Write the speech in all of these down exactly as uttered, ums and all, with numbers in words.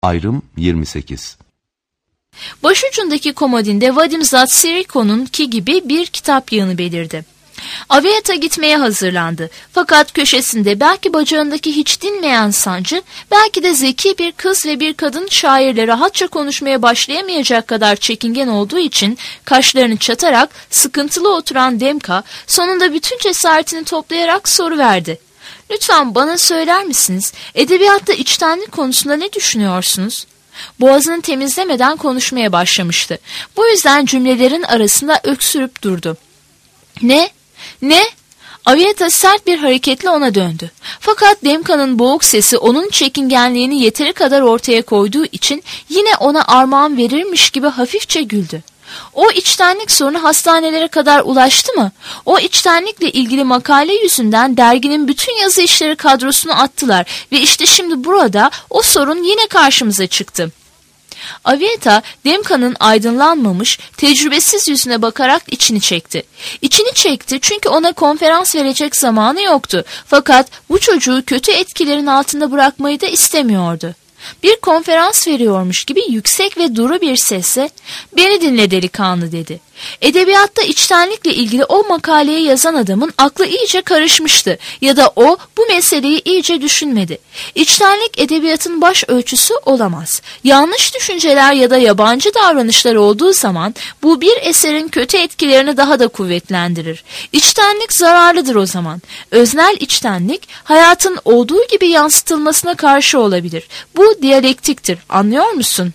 Ayrım yirmi sekiz. Başucundaki komodinde Vadim Zatsiriko'nunki gibi bir kitap yığını belirdi. Aviyat'a gitmeye hazırlandı. Fakat köşesinde belki bacağındaki hiç dinmeyen sancı, belki de zeki bir kız ve bir kadın şairle rahatça konuşmaya başlayamayacak kadar çekingen olduğu için kaşlarını çatarak sıkıntılı oturan Demka sonunda bütün cesaretini toplayarak soruverdi. "Lütfen bana söyler misiniz, edebiyatta içtenlik konusunda ne düşünüyorsunuz?" Boğazını temizlemeden konuşmaya başlamıştı. Bu yüzden cümlelerin arasında öksürüp durdu. "Ne? Ne?" Aviyata sert bir hareketle ona döndü. Fakat Demka'nın boğuk sesi onun çekingenliğini yeteri kadar ortaya koyduğu için yine ona armağan verirmiş gibi hafifçe güldü. O içtenlik sorunu hastanelere kadar ulaştı mı? O içtenlikle ilgili makale yüzünden derginin bütün yazı işleri kadrosunu attılar ve işte şimdi burada o sorun yine karşımıza çıktı. Aviyata, Demka'nın aydınlanmamış, tecrübesiz yüzüne bakarak içini çekti. İçini çekti çünkü ona konferans verecek zamanı yoktu. Fakat bu çocuğu kötü etkilerin altında bırakmayı da istemiyordu. Bir konferans veriyormuş gibi yüksek ve duru bir sesle "Beni dinle delikanlı" dedi. Edebiyatta içtenlikle ilgili o makaleyi yazan adamın aklı iyice karışmıştı ya da o bu meseleyi iyice düşünmedi. İçtenlik edebiyatın baş ölçüsü olamaz. Yanlış düşünceler ya da yabancı davranışlar olduğu zaman bu bir eserin kötü etkilerini daha da kuvvetlendirir. İçtenlik zararlıdır o zaman. Öznel içtenlik hayatın olduğu gibi yansıtılmasına karşı olabilir. Bu diyalektiktir, anlıyor musun?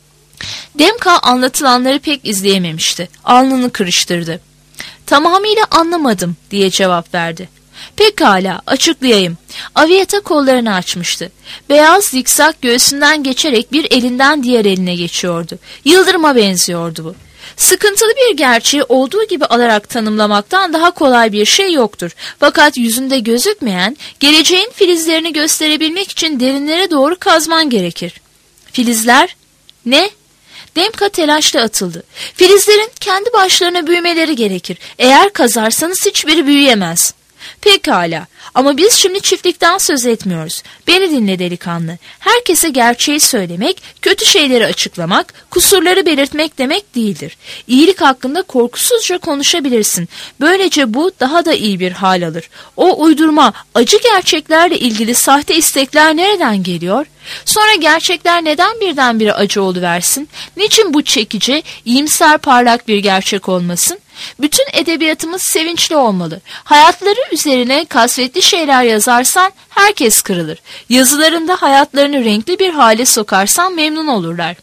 Demka anlatılanları pek izleyememişti. Alnını kırıştırdı. "Tamamıyla anlamadım" diye cevap verdi. "Pekala, açıklayayım." Aviyata kollarını açmıştı. Beyaz zikzak göğsünden geçerek bir elinden diğer eline geçiyordu. Yıldırıma benziyordu bu. Sıkıntılı bir gerçeği olduğu gibi alarak tanımlamaktan daha kolay bir şey yoktur. Fakat yüzünde gözükmeyen, geleceğin filizlerini gösterebilmek için derinlere doğru kazman gerekir. "Filizler? Ne?" Demka telaşla atıldı. "Filizlerin kendi başlarına büyümeleri gerekir. Eğer kazarsanız hiçbiri büyüyemez." "Pekala, ama biz şimdi çiftlikten söz etmiyoruz. Beni dinle delikanlı. Herkese gerçeği söylemek, kötü şeyleri açıklamak, kusurları belirtmek demek değildir. İyilik hakkında korkusuzca konuşabilirsin. Böylece bu daha da iyi bir hal alır. O uydurma, acı gerçeklerle ilgili sahte istekler nereden geliyor? Sonra gerçekler neden birdenbire acı oluversin? Niçin bu çekici, iyimser, parlak bir gerçek olmasın? Bütün edebiyatımız sevinçli olmalı. Hayatları üzerine kasvetli şeyler yazarsan herkes kırılır. Yazılarında hayatlarını renkli bir hale sokarsan memnun olurlar."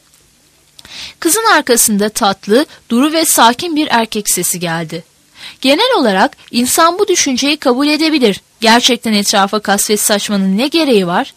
Kızın arkasında tatlı, duru ve sakin bir erkek sesi geldi. "Genel olarak insan bu düşünceyi kabul edebilir. Gerçekten etrafa kasvet saçmanın ne gereği var?"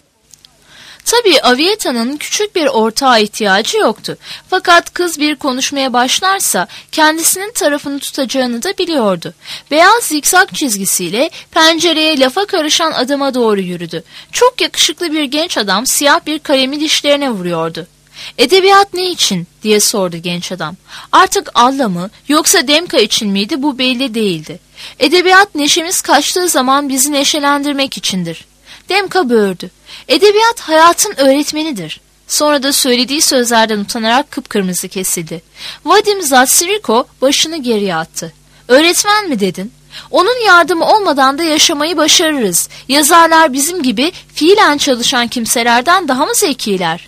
Tabii Aviyeta'nın küçük bir ortağa ihtiyacı yoktu. Fakat kız bir konuşmaya başlarsa kendisinin tarafını tutacağını da biliyordu. Beyaz zikzak çizgisiyle pencereye lafa karışan adama doğru yürüdü. Çok yakışıklı bir genç adam siyah bir kalemi dişlerine vuruyordu. "Edebiyat ne için?" diye sordu genç adam. Artık Allah mı yoksa Demka için miydi bu belli değildi. "Edebiyat neşemiz kaçtığı zaman bizi neşelendirmek içindir." Demka böğürdü. "Edebiyat hayatın öğretmenidir." Sonra da söylediği sözlerden utanarak kıpkırmızı kesildi. Vadim Zatsiriko başını geriye attı. "Öğretmen mi dedin? Onun yardımı olmadan da yaşamayı başarırız. Yazarlar bizim gibi fiilen çalışan kimselerden daha mı zekiler?"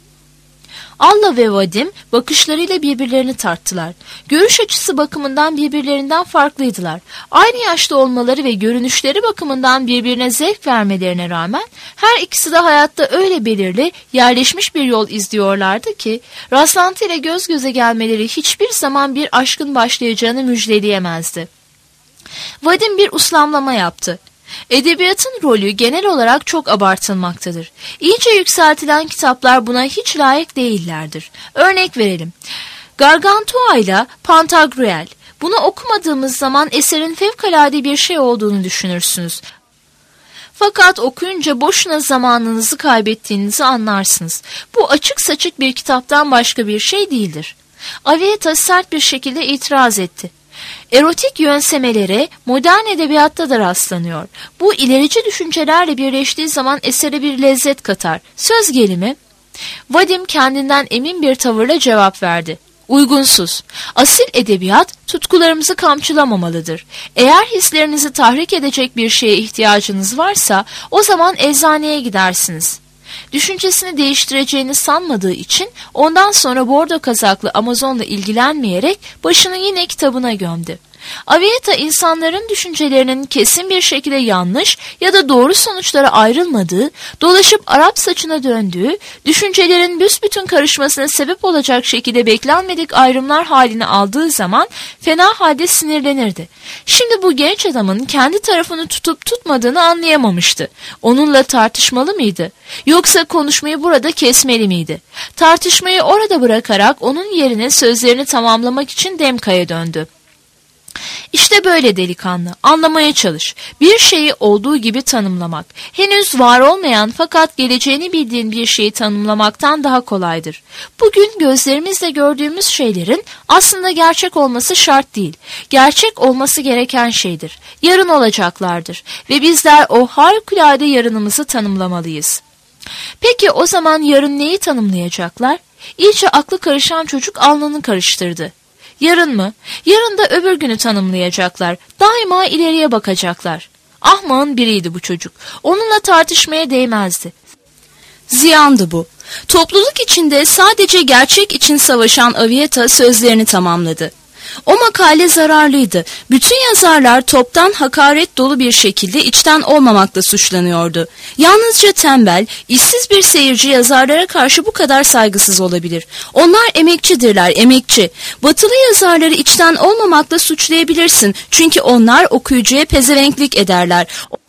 Allah ve Vadim bakışlarıyla birbirlerini tarttılar. Görüş açısı bakımından birbirlerinden farklıydılar. Aynı yaşta olmaları ve görünüşleri bakımından birbirine zevk vermelerine rağmen her ikisi de hayatta öyle belirli, yerleşmiş bir yol izliyorlardı ki rastlantıyla göz göze gelmeleri hiçbir zaman bir aşkın başlayacağını müjdeleyemezdi. Vadim bir uslamlama yaptı. Edebiyatın rolü genel olarak çok abartılmaktadır. İyice yükseltilen kitaplar buna hiç layık değillerdir. Örnek verelim. Gargantua ile Pantagruel. Bunu okumadığımız zaman eserin fevkalade bir şey olduğunu düşünürsünüz. Fakat okuyunca boşuna zamanınızı kaybettiğinizi anlarsınız. Bu açık saçık bir kitaptan başka bir şey değildir. Aviyata sert bir şekilde itiraz etti. Erotik yönsemelere modern edebiyatta da rastlanıyor. Bu ilerici düşüncelerle birleştiği zaman esere bir lezzet katar. Söz gelimi, Vadim kendinden emin bir tavırla cevap verdi. Uygunsuz. Asil edebiyat tutkularımızı kamçılamamalıdır. Eğer hislerinizi tahrik edecek bir şeye ihtiyacınız varsa o zaman eczaneye gidersiniz. Düşüncesini değiştireceğini sanmadığı için ondan sonra bordo kazaklı Amazon'la ilgilenmeyerek başını yine kitabına gömdü. Avieta insanların düşüncelerinin kesin bir şekilde yanlış ya da doğru sonuçlara ayrılmadığı, dolaşıp Arap saçına döndüğü, düşüncelerin büsbütün karışmasına sebep olacak şekilde beklenmedik ayrımlar halini aldığı zaman fena halde sinirlenirdi. Şimdi bu genç adamın kendi tarafını tutup tutmadığını anlayamamıştı. Onunla tartışmalı mıydı? Yoksa konuşmayı burada kesmeli miydi? Tartışmayı orada bırakarak onun yerine sözlerini tamamlamak için Demka'ya döndü. İşte böyle delikanlı, anlamaya çalış. Bir şeyi olduğu gibi tanımlamak, henüz var olmayan fakat geleceğini bildiğin bir şeyi tanımlamaktan daha kolaydır. Bugün gözlerimizle gördüğümüz şeylerin aslında gerçek olması şart değil. Gerçek olması gereken şeydir. Yarın olacaklardır ve bizler o harikulade yarınımızı tanımlamalıyız. Peki o zaman yarın neyi tanımlayacaklar? İyice aklı karışan çocuk alnını karıştırdı. Yarın mı? Yarın da öbür günü tanımlayacaklar. Daima ileriye bakacaklar. Ahmağın biriydi bu çocuk. Onunla tartışmaya değmezdi. Ziyandı bu. Topluluk içinde sadece gerçek için savaşan Avieta sözlerini tamamladı. O makale zararlıydı. Bütün yazarlar toptan hakaret dolu bir şekilde içten olmamakla suçlanıyordu. Yalnızca tembel, işsiz bir seyirci yazarlara karşı bu kadar saygısız olabilir. Onlar emekçidirler, emekçi. Batılı yazarları içten olmamakla suçlayabilirsin. Çünkü onlar okuyucuya pezevenklik ederler.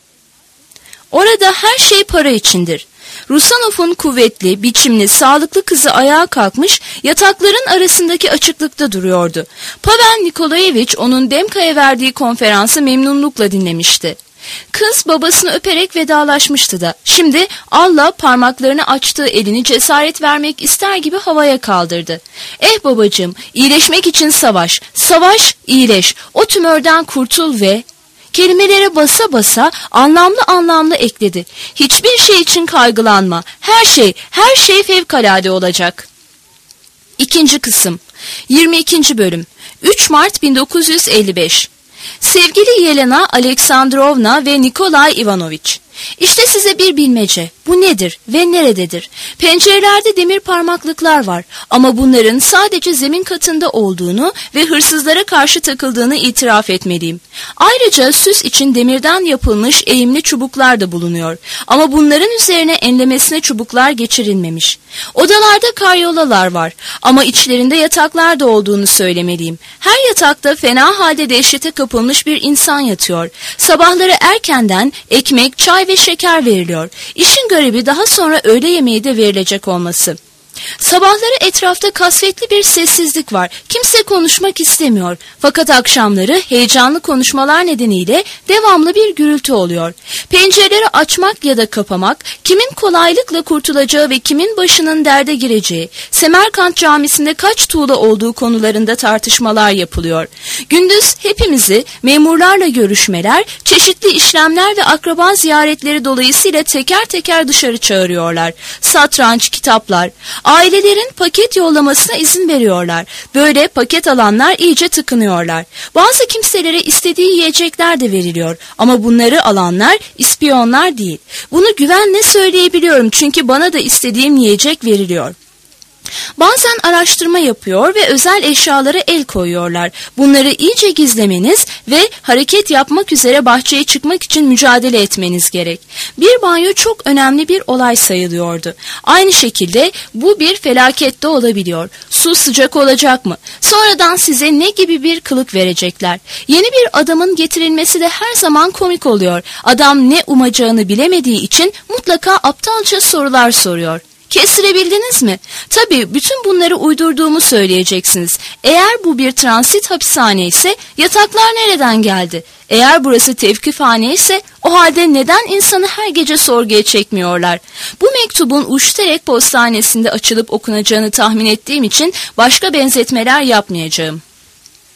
Orada her şey para içindir. Rusanov'un kuvvetli, biçimli, sağlıklı kızı ayağa kalkmış, yatakların arasındaki açıklıkta duruyordu. Pavel Nikolaevich onun Demka'ya verdiği konferansı memnunlukla dinlemişti. Kız babasını öperek vedalaşmıştı da, şimdi Allah parmaklarını açtığı elini cesaret vermek ister gibi havaya kaldırdı. Eh babacığım, iyileşmek için savaş, savaş, iyileş, o tümörden kurtul ve... Kelimelere basa basa anlamlı anlamlı ekledi. Hiçbir şey için kaygılanma. Her şey, her şey fevkalade olacak. İkinci kısım. yirmi ikinci bölüm. üç Mart bin dokuz yüz elli beş. Sevgili Yelena Aleksandrovna ve Nikolay Ivanovich. İşte size bir bilmece. Bu nedir ve nerededir? Pencerelerde demir parmaklıklar var ama bunların sadece zemin katında olduğunu ve hırsızlara karşı takıldığını itiraf etmeliyim. Ayrıca süs için demirden yapılmış eğimli çubuklar da bulunuyor ama bunların üzerine enlemesine çubuklar geçirilmemiş. Odalarda karyolalar var ama içlerinde yataklar da olduğunu söylemeliyim. Her yatakta fena halde dehşete kapılmış bir insan yatıyor. Sabahları erkenden ekmek, çay ve şeker veriliyor. İşin garibi daha sonra öğle yemeği de verilecek olması. Sabahları etrafta kasvetli bir sessizlik var. Kimse konuşmak istemiyor. Fakat akşamları heyecanlı konuşmalar nedeniyle devamlı bir gürültü oluyor. Pencereleri açmak ya da kapamak, kimin kolaylıkla kurtulacağı ve kimin başının derde gireceği, Semerkant Camisi'nde kaç tuğla olduğu konularında tartışmalar yapılıyor. Gündüz hepimizi memurlarla görüşmeler, çeşitli işlemler ve akraba ziyaretleri dolayısıyla teker teker dışarı çağırıyorlar. Satranç, kitaplar... Ailelerin paket yollamasına izin veriyorlar. Böyle paket alanlar iyice tıkınıyorlar. Bazı kimselere istediği yiyecekler de veriliyor. Ama bunları alanlar ispiyonlar değil. Bunu güvenle söyleyebiliyorum çünkü bana da istediğim yiyecek veriliyor. Bazen araştırma yapıyor ve özel eşyalara el koyuyorlar. Bunları iyice gizlemeniz ve hareket yapmak üzere bahçeye çıkmak için mücadele etmeniz gerek. Bir banyo çok önemli bir olay sayılıyordu. Aynı şekilde bu bir felaket de olabiliyor. Su sıcak olacak mı? Sonradan size ne gibi bir kılık verecekler? Yeni bir adamın getirilmesi de her zaman komik oluyor. Adam ne umacağını bilemediği için mutlaka aptalca sorular soruyor. Kestirebildiniz mi? Tabii bütün bunları uydurduğumu söyleyeceksiniz. Eğer bu bir transit hapishane ise yataklar nereden geldi? Eğer burası tevkifhane ise o halde neden insanı her gece sorguya çekmiyorlar? Bu mektubun Uşterek postanesinde açılıp okunacağını tahmin ettiğim için başka benzetmeler yapmayacağım.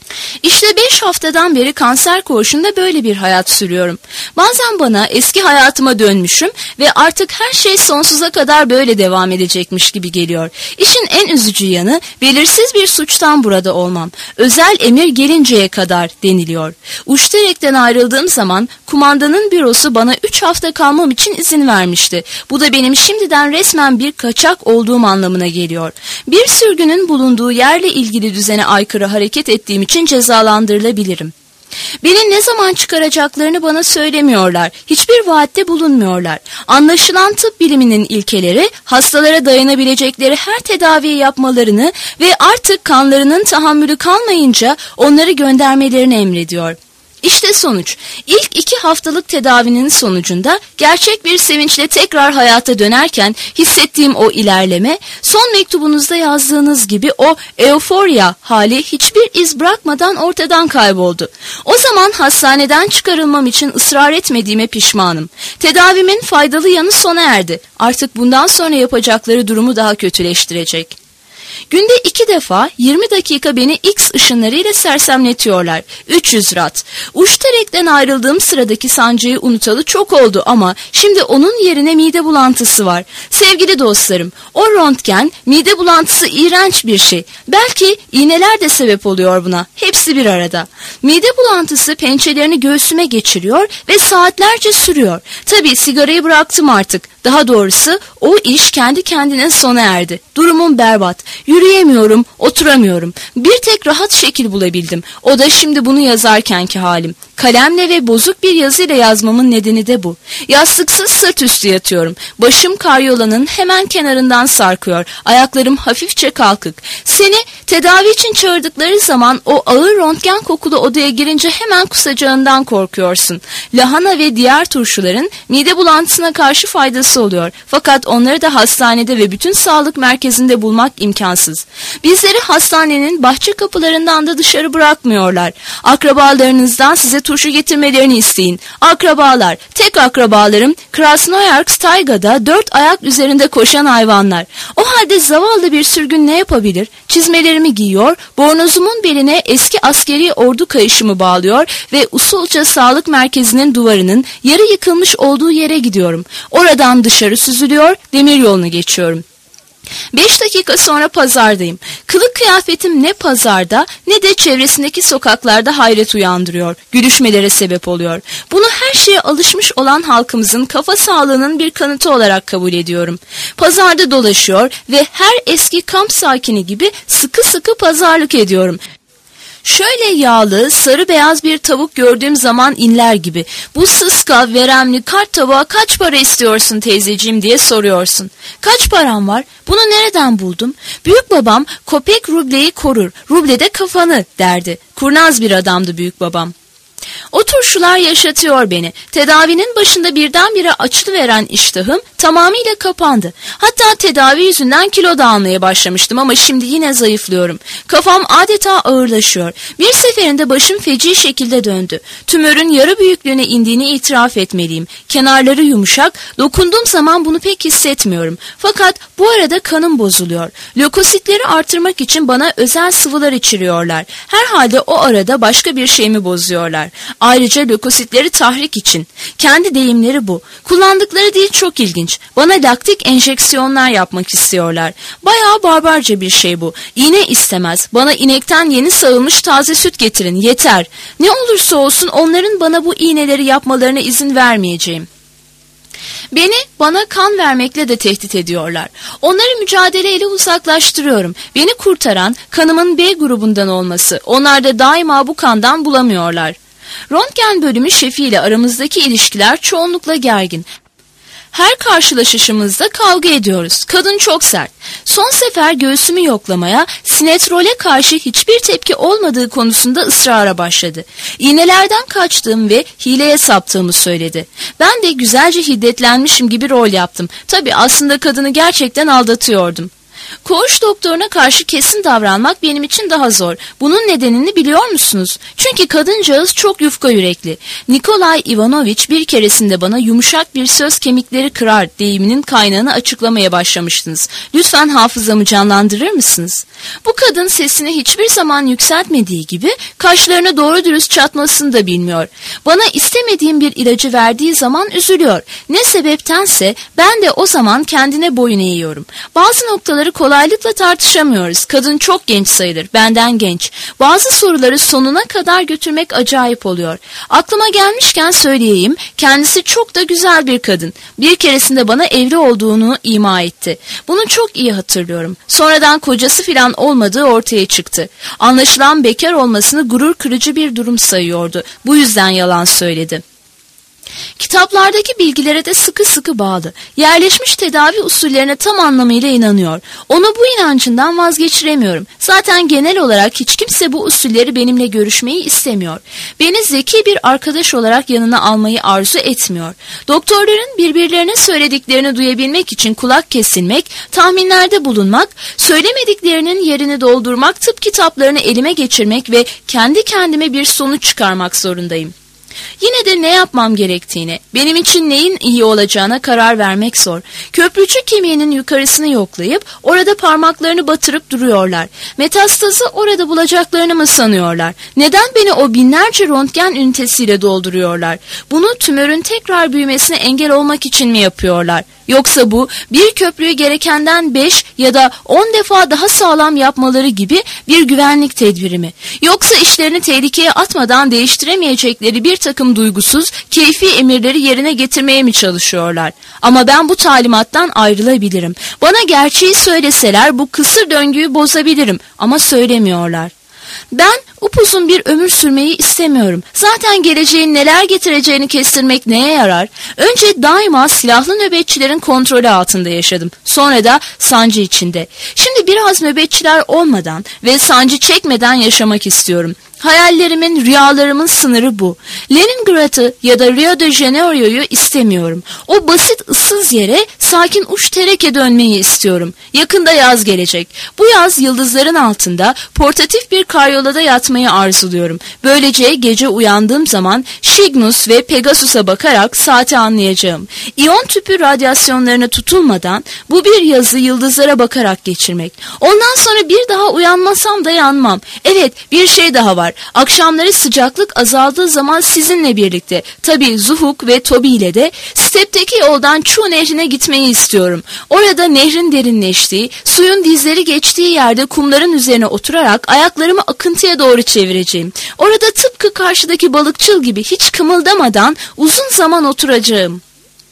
İşte beş haftadan beri kanser koğuşunda böyle bir hayat sürüyorum. Bazen bana eski hayatıma dönmüşüm ve artık her şey sonsuza kadar böyle devam edecekmiş gibi geliyor. İşin en üzücü yanı belirsiz bir suçtan burada olmam. Özel emir gelinceye kadar deniliyor. Uçterek'ten ayrıldığım zaman kumandanın bürosu bana üç hafta kalmam için izin vermişti. Bu da benim şimdiden resmen bir kaçak olduğum anlamına geliyor. Bir sürgünün bulunduğu yerle ilgili düzene aykırı hareket ettiğim için cezalandırılabilirim. Beni ne zaman çıkaracaklarını bana söylemiyorlar. Hiçbir vaatte bulunmuyorlar. Anlaşılan tıp biliminin ilkeleri hastalara dayanabilecekleri her tedaviyi yapmalarını ve artık kanlarının tahammülü kalmayınca onları göndermelerini emrediyor. İşte sonuç. İlk iki haftalık tedavinin sonucunda gerçek bir sevinçle tekrar hayata dönerken hissettiğim o ilerleme, son mektubunuzda yazdığınız gibi o euforya hali hiçbir iz bırakmadan ortadan kayboldu. O zaman hastaneden çıkarılmam için ısrar etmediğime pişmanım. Tedavimin faydalı yanı sona erdi. Artık bundan sonra yapacakları durumu daha kötüleştirecek. Günde iki defa yirmi dakika beni X ışınlarıyla sersemletiyorlar. üç yüz rat. Uçterek'ten ayrıldığım sıradaki sancıyı unutalı çok oldu ama şimdi onun yerine mide bulantısı var. Sevgili dostlarım, o röntgen, mide bulantısı iğrenç bir şey. Belki iğneler de sebep oluyor buna. Hepsi bir arada. Mide bulantısı pençelerini göğsüme geçiriyor ve saatlerce sürüyor. Tabii sigarayı bıraktım artık. Daha doğrusu o iş kendi kendine sona erdi. Durumum berbat. Yürüyemiyorum, oturamıyorum. Bir tek rahat şekil bulabildim. O da şimdi bunu yazarkenki halim. Kalemle ve bozuk bir yazıyla yazmamın nedeni de bu. Yastıksız sırt üstü yatıyorum. Başım karyolanın hemen kenarından sarkıyor. Ayaklarım hafifçe kalkık. Seni tedavi için çağırdıkları zaman o ağır röntgen kokulu odaya girince hemen kusacağından korkuyorsun. Lahana ve diğer turşuların mide bulantısına karşı faydası oluyor. Fakat onları da hastanede ve bütün sağlık merkezinde bulmak imkansız. Bizleri hastanenin bahçe kapılarından da dışarı bırakmıyorlar. Akrabalarınızdan size turşu getirmelerini isteyin. Akrabalar, tek akrabalarım Krasnoyarsk taygada dört ayak üzerinde koşan hayvanlar. O halde zavallı bir sürgün ne yapabilir? Çizmelerimi giyiyor, bornozumun beline eski askeri ordu kayışımı bağlıyor ve usulca sağlık merkezinin duvarının yarı yıkılmış olduğu yere gidiyorum. Oradan dışarı süzülüyor, demiryolunu geçiyorum. Beş dakika sonra pazardayım. Kılık kıyafetim ne pazarda ne de çevresindeki sokaklarda hayret uyandırıyor. Gülüşmelere sebep oluyor. Bunu her şeye alışmış olan halkımızın kafa sağlığının bir kanıtı olarak kabul ediyorum. Pazarda dolaşıyor ve her eski kamp sakini gibi sıkı sıkı pazarlık ediyorum. Şöyle yağlı, sarı beyaz bir tavuk gördüğüm zaman inler gibi. Bu sıska, veremli kart tavuğa kaç para istiyorsun teyzeciğim diye soruyorsun. Kaç param var? Bunu nereden buldum? Büyük babam kopek rubleyi korur, ruble de kafanı derdi. Kurnaz bir adamdı büyük babam. O turşular yaşatıyor beni. Tedavinin başında birdenbire açılıveren iştahım tamamıyla kapandı. Hatta tedavi yüzünden kilo da almaya başlamıştım ama şimdi yine zayıflıyorum. Kafam adeta ağırlaşıyor. Bir seferinde başım feci şekilde döndü. Tümörün yarı büyüklüğüne indiğini itiraf etmeliyim. Kenarları yumuşak, dokunduğum zaman bunu pek hissetmiyorum. Fakat bu arada kanım bozuluyor. Lökositleri artırmak için bana özel sıvılar içiriyorlar. Herhalde o arada başka bir şeyimi bozuyorlar. Ayrıca lökositleri tahrik için. Kendi deyimleri bu. Kullandıkları dil çok ilginç. Bana laktik enjeksiyonlar yapmak istiyorlar. Bayağı barbarca bir şey bu. İğne istemez. Bana inekten yeni sağılmış taze süt getirin. Yeter. Ne olursa olsun onların bana bu iğneleri yapmalarına izin vermeyeceğim. Beni bana kan vermekle de tehdit ediyorlar. Onları mücadeleyle uzaklaştırıyorum. Beni kurtaran kanımın B grubundan olması. Onlar da daima bu kandan bulamıyorlar. Röntgen bölümü şefiyle aramızdaki ilişkiler çoğunlukla gergin. Her karşılaşışımızda kavga ediyoruz. Kadın çok sert. Son sefer göğsümü yoklamaya, sinetrole karşı hiçbir tepki olmadığı konusunda ısrara başladı. İğnelerden kaçtığım ve hileye saptığımı söyledi. Ben de güzelce hiddetlenmişim gibi rol yaptım. Tabii aslında kadını gerçekten aldatıyordum. Koğuş doktoruna karşı kesin davranmak benim için daha zor. Bunun nedenini biliyor musunuz? Çünkü kadıncağız çok yufka yürekli. Nikolay Ivanoviç bir keresinde bana yumuşak bir söz kemikleri kırar deyiminin kaynağını açıklamaya başlamıştınız. Lütfen hafızamı canlandırır mısınız? Bu kadın sesini hiçbir zaman yükseltmediği gibi kaşlarını doğru dürüst çatmasını da bilmiyor. Bana istemediğim bir ilacı verdiği zaman üzülüyor. Ne sebeptense ben de o zaman kendine boyun eğiyorum. Bazı noktaları kolaylıkla tartışamıyoruz. Kadın çok genç sayılır, benden genç. Bazı soruları sonuna kadar götürmek acayip oluyor. Aklıma gelmişken söyleyeyim, kendisi çok da güzel bir kadın. Bir keresinde bana evli olduğunu ima etti. Bunu çok iyi hatırlıyorum. Sonradan kocası filan olmadığı ortaya çıktı. Anlaşılan bekar olmasını gurur kırıcı bir durum sayıyordu. Bu yüzden yalan söyledi. Kitaplardaki bilgilere de sıkı sıkı bağlı. Yerleşmiş tedavi usullerine tam anlamıyla inanıyor. Onu bu inancından vazgeçiremiyorum. Zaten genel olarak hiç kimse bu usulleri benimle görüşmeyi istemiyor. Beni zeki bir arkadaş olarak yanına almayı arzu etmiyor. Doktorların birbirlerine söylediklerini duyabilmek için kulak kesilmek, tahminlerde bulunmak, söylemediklerinin yerini doldurmak, tıp kitaplarını elime geçirmek ve kendi kendime bir sonuç çıkarmak zorundayım. Yine de ne yapmam gerektiğine, benim için neyin iyi olacağına karar vermek zor. Köprücük kemiğinin yukarısını yoklayıp orada parmaklarını batırıp duruyorlar. Metastazı orada bulacaklarını mı sanıyorlar? Neden beni o binlerce röntgen ünitesiyle dolduruyorlar? Bunu tümörün tekrar büyümesine engel olmak için mi yapıyorlar? Yoksa bu bir köprüyü gerekenden beş ya da on defa daha sağlam yapmaları gibi bir güvenlik tedbiri mi? Yoksa işlerini tehlikeye atmadan değiştiremeyecekleri bir takım duygusuz, keyfi emirleri yerine getirmeye mi çalışıyorlar? Ama ben bu talimattan ayrılabilirim. Bana gerçeği söyleseler bu kısır döngüyü bozabilirim ama söylemiyorlar. Ben upuzun bir ömür sürmeyi istemiyorum. Zaten geleceğin neler getireceğini kestirmek neye yarar? Önce daima silahlı nöbetçilerin kontrolü altında yaşadım. Sonra da sancı içinde. Şimdi biraz nöbetçiler olmadan ve sancı çekmeden yaşamak istiyorum. Hayallerimin, rüyalarımın sınırı bu. Leningrad'ı ya da Rio de Janeiro'yu istemiyorum. O basit ıssız yere sakin uç tereke dönmeyi istiyorum. Yakında yaz gelecek. Bu yaz yıldızların altında portatif bir karyolada yatmayı arzuluyorum. Böylece gece uyandığım zaman Cygnus ve Pegasus'a bakarak saati anlayacağım. İyon tüpü radyasyonlarına tutulmadan bu bir yazı yıldızlara bakarak geçirmek. Ondan sonra bir daha uyanmasam da yanmam. Evet, bir şey daha var. Akşamları sıcaklık azaldığı zaman sizinle birlikte, tabii Zuhuk ve Toby ile de stepteki yoldan Çu nehrine gitmeyi istiyorum. Orada nehrin derinleştiği, suyun dizleri geçtiği yerde kumların üzerine oturarak ayaklarımı akıntıya doğru çevireceğim. Orada tıpkı karşıdaki balıkçıl gibi hiç kımıldamadan uzun zaman oturacağım.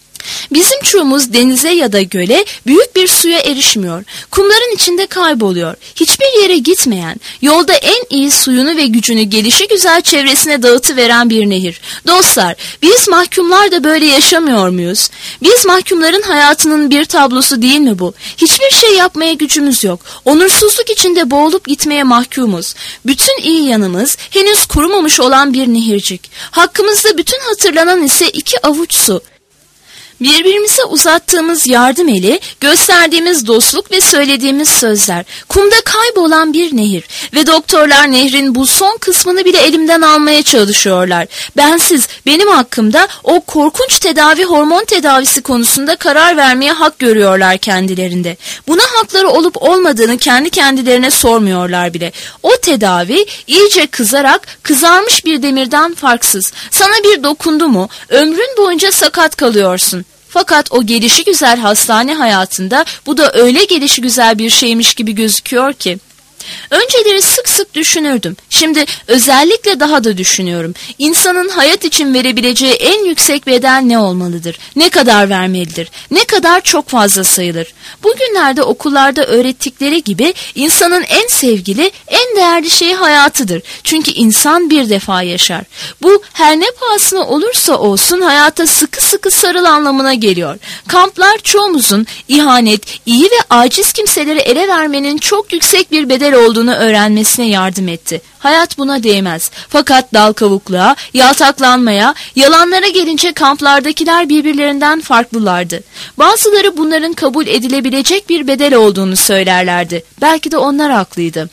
Bizim çuğumuz denize ya da göle, büyük bir suya erişmiyor. Kumların içinde kayboluyor. Hiçbir yere gitmeyen, yolda en iyi suyunu ve gücünü gelişigüzel çevresine dağıtıveren bir nehir. Dostlar, biz mahkumlar da böyle yaşamıyor muyuz? Biz mahkumların hayatının bir tablosu değil mi bu? Hiçbir şey yapmaya gücümüz yok. Onursuzluk içinde boğulup gitmeye mahkumuz. Bütün iyi yanımız henüz kurumamış olan bir nehircik. Hakkımızda bütün hatırlanan ise iki avuç su. Birbirimize uzattığımız yardım eli, gösterdiğimiz dostluk ve söylediğimiz sözler, kumda kaybolan bir nehir ve doktorlar nehrin bu son kısmını bile elimden almaya çalışıyorlar. Bensiz, benim hakkımda o korkunç tedavi hormon tedavisi konusunda karar vermeye hak görüyorlar kendilerinde. Buna hakları olup olmadığını kendi kendilerine sormuyorlar bile. O tedavi iyice kızarak kızarmış bir demirden farksız. Sana bir dokundu mu, ömrün boyunca sakat kalıyorsun. Fakat o gelişigüzel hastane hayatında bu da öyle gelişigüzel bir şeymiş gibi gözüküyor ki. Önceleri sık sık düşünürdüm. Şimdi özellikle daha da düşünüyorum. İnsanın hayat için verebileceği en yüksek bedel ne olmalıdır? Ne kadar vermelidir? Ne kadar çok fazla sayılır? Bugünlerde okullarda öğrettikleri gibi insanın en sevgili, en değerli şeyi hayatıdır. Çünkü insan bir defa yaşar. Bu her ne pahasına olursa olsun hayata sıkı sıkı sarıl anlamına geliyor. Kamplar çoğumuzun ihanet, iyi ve aciz kimseleri ele vermenin çok yüksek bir bedel olduğunu öğrenmesine yardım etti. Hayat buna değmez. Fakat dal kavukluğa, yaltaklanmaya, yalanlara gelince kamplardakiler birbirlerinden farklılardı. Bazıları bunların kabul edilebilecek bir bedel olduğunu söylerlerdi. Belki de onlar haklıydı.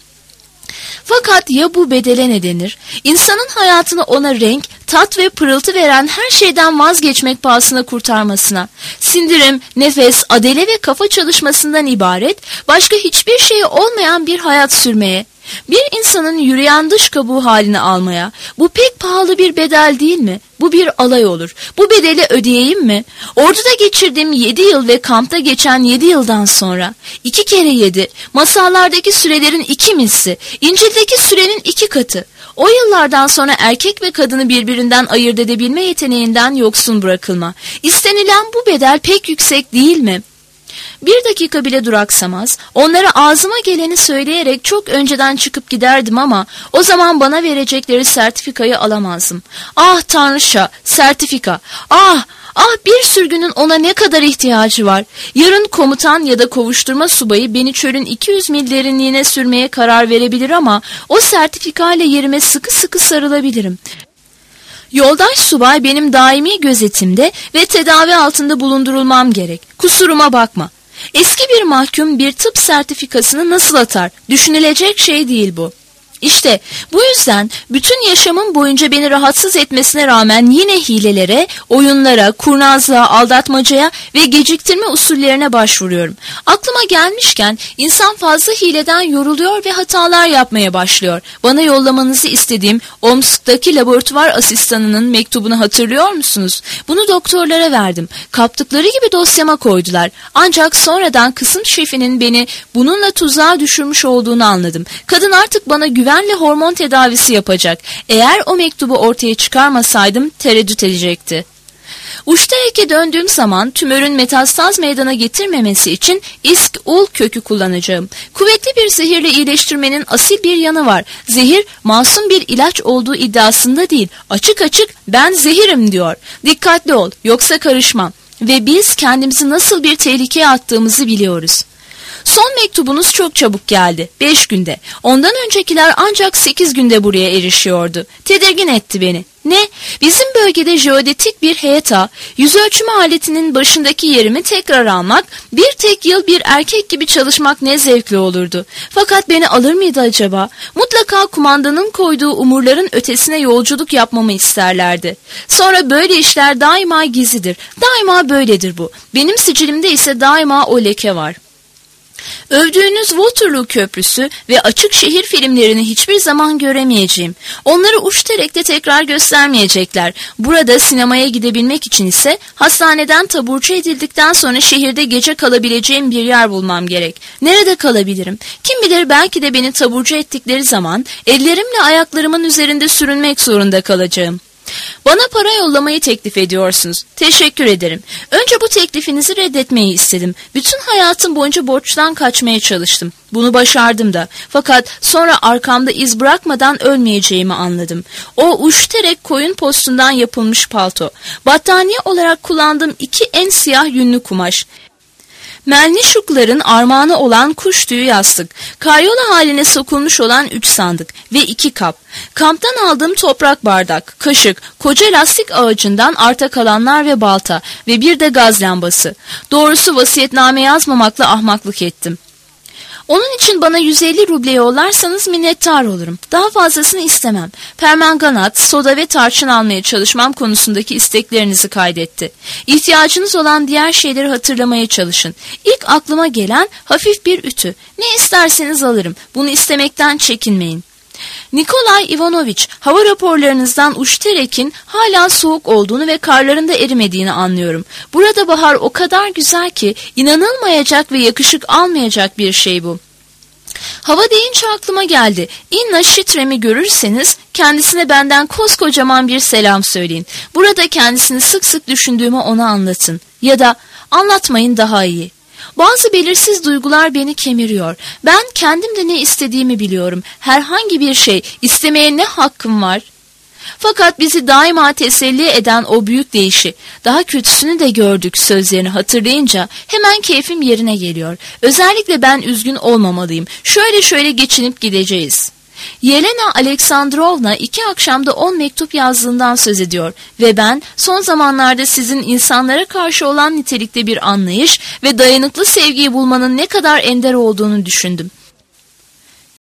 Fakat ya bu bedele ne denir? İnsanın hayatını ona renk, tat ve pırıltı veren her şeyden vazgeçmek pahasına kurtarmasına, sindirim, nefes, adele ve kafa çalışmasından ibaret, başka hiçbir şey olmayan bir hayat sürmeye, bir insanın yürüyen dış kabuğu halini almaya, bu pek pahalı bir bedel değil mi? Bu bir alay olur. Bu bedeli ödeyeyim mi? Orduda geçirdiğim yedi yıl ve kampta geçen yedi yıldan sonra, iki kere yedi, masallardaki sürelerin iki misli, İncil'deki sürenin iki katı. O yıllardan sonra erkek ve kadını birbirinden ayırt edebilme yeteneğinden yoksun bırakılma. İstenilen bu bedel pek yüksek değil mi? Bir dakika bile duraksamaz, onlara ağzıma geleni söyleyerek çok önceden çıkıp giderdim ama o zaman bana verecekleri sertifikayı alamazdım. Ah Tanrışa, sertifika! Ah! Ah bir sürgünün ona ne kadar ihtiyacı var. Yarın komutan ya da kovuşturma subayı beni çölün iki yüz mil derinliğine sürmeye karar verebilir ama o sertifikayla yerime sıkı sıkı sarılabilirim. Yoldaş subay benim daimi gözetimde ve tedavi altında bulundurulmam gerek. Kusuruma bakma. Eski bir mahkum bir tıp sertifikasını nasıl atar? Düşünülecek şey değil bu. İşte bu yüzden bütün yaşamım boyunca beni rahatsız etmesine rağmen yine hilelere, oyunlara, kurnazlığa, aldatmacaya ve geciktirme usullerine başvuruyorum. Aklıma gelmişken insan fazla hileden yoruluyor ve hatalar yapmaya başlıyor. Bana yollamanızı istediğim Omsk'taki laboratuvar asistanının mektubunu hatırlıyor musunuz? Bunu doktorlara verdim. Kaptıkları gibi dosyama koydular. Ancak sonradan kısım şefinin beni bununla tuzağa düşürmüş olduğunu anladım. Kadın artık bana güvenle hormon tedavisi yapacak. Eğer o mektubu ortaya çıkarmasaydım tereddüt edecekti. Uçterek'e döndüğüm zaman tümörün metastaz meydana getirmemesi için isk-ul kökü kullanacağım. Kuvvetli bir zehirle iyileştirmenin asil bir yanı var. Zehir masum bir ilaç olduğu iddiasında değil. Açık açık ben zehirim diyor. Dikkatli ol yoksa karışmam. Ve biz kendimizi nasıl bir tehlikeye attığımızı biliyoruz. Son mektubunuz çok çabuk geldi. Beş günde. Ondan öncekiler ancak sekiz günde buraya erişiyordu. Tedirgin etti beni. Ne? Bizim bölgede jeodetik bir heyeta, yüz ölçümü aletinin başındaki yerimi tekrar almak, bir tek yıl bir erkek gibi çalışmak ne zevkli olurdu. Fakat beni alır mıydı acaba? Mutlaka kumandanın koyduğu umurların ötesine yolculuk yapmamı isterlerdi. Sonra böyle işler daima gizlidir. Daima böyledir bu. Benim sicilimde ise daima o leke var. Övdüğünüz Waterloo Köprüsü ve Açık Şehir filmlerini hiçbir zaman göremeyeceğim. Onları Uçterek'te tekrar göstermeyecekler. Burada sinemaya gidebilmek için ise hastaneden taburcu edildikten sonra şehirde gece kalabileceğim bir yer bulmam gerek. Nerede kalabilirim? Kim bilir belki de beni taburcu ettikleri zaman ellerimle ayaklarımın üzerinde sürünmek zorunda kalacağım. Bana para yollamayı teklif ediyorsunuz. Teşekkür ederim. Önce bu teklifinizi reddetmeyi istedim. Bütün hayatım boyunca borçtan kaçmaya çalıştım. Bunu başardım da. Fakat sonra arkamda iz bırakmadan ölmeyeceğimi anladım. O Uçterek koyun postundan yapılmış palto. Battaniye olarak kullandığım iki en siyah yünlü kumaş. Melnişukların armağanı olan kuş tüyü yastık, karyola haline sokulmuş olan üç sandık ve iki kap, kamptan aldığım toprak bardak, kaşık, koca lastik ağacından arta kalanlar ve balta ve bir de gaz lambası. Doğrusu vasiyetname yazmamakla ahmaklık ettim. Onun için bana yüz elli ruble yollarsanız minnettar olurum. Daha fazlasını istemem. Permanganat, soda ve tarçın almaya çalışmam konusundaki isteklerinizi kaydetti. İhtiyacınız olan diğer şeyleri hatırlamaya çalışın. İlk aklıma gelen hafif bir ütü. Ne isterseniz alırım. Bunu istemekten çekinmeyin. Nikolay Ivanoviç, hava raporlarınızdan Uçterek'in hala soğuk olduğunu ve karların da erimediğini anlıyorum. Burada bahar o kadar güzel ki inanılmayacak ve yakışık almayacak bir şey bu. Hava deyince aklıma geldi. Inna Şitrem'i görürseniz kendisine benden koskocaman bir selam söyleyin. Burada kendisini sık sık düşündüğümü ona anlatın. Ya da anlatmayın daha iyi. Bazı belirsiz duygular beni kemiriyor. Ben kendim de ne istediğimi biliyorum. Herhangi bir şey istemeye ne hakkım var? Fakat bizi daima teselli eden o büyük deyişi, daha kötüsünü de gördük sözlerini hatırlayınca hemen keyfim yerine geliyor. Özellikle ben üzgün olmamalıyım. Şöyle şöyle geçinip gideceğiz. Yelena Aleksandrovna iki akşamda on mektup yazdığından söz ediyor ve ben son zamanlarda sizin insanlara karşı olan nitelikte bir anlayış ve dayanıklı sevgiyi bulmanın ne kadar ender olduğunu düşündüm.